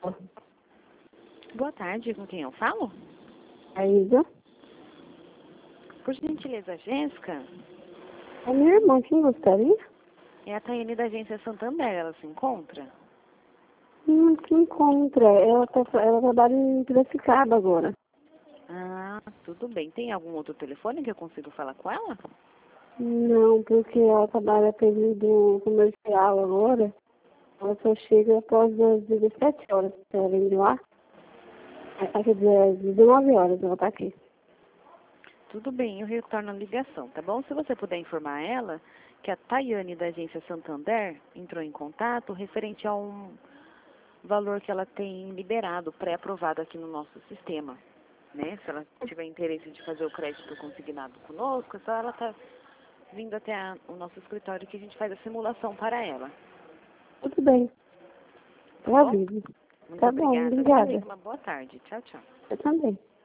Boa tarde, com quem eu falo? A Isa? Por gentileza, Jéssica? É minha irmã, quem gostaria? É a Taiane da agência Santander, ela se encontra? Não se encontra. Ela trabalha em Piracicaba agora. Ah, tudo bem. Tem algum outro telefone que eu consigo falar com ela? Não, porque ela trabalha período comercial agora. Ela só chega após as 17 horas que ela vem de lá. Quer dizer, às 19 horas ela tá aqui. Tudo bem, eu retorno a ligação, tá bom? Se você puder informar ela que a Taiane da agência Santander entrou em contato referente a um valor que ela tem liberado, pré-aprovado aqui no nosso sistema, né? Se ela tiver interesse de fazer o crédito consignado conosco, é só ela tá vindo até o nosso escritório que a gente faz a simulação para ela. Tudo bem. Tá Eu bom? aviso. Muito Tá bom, obrigada. obrigada. Uma boa tarde. Tchau, tchau. Eu também.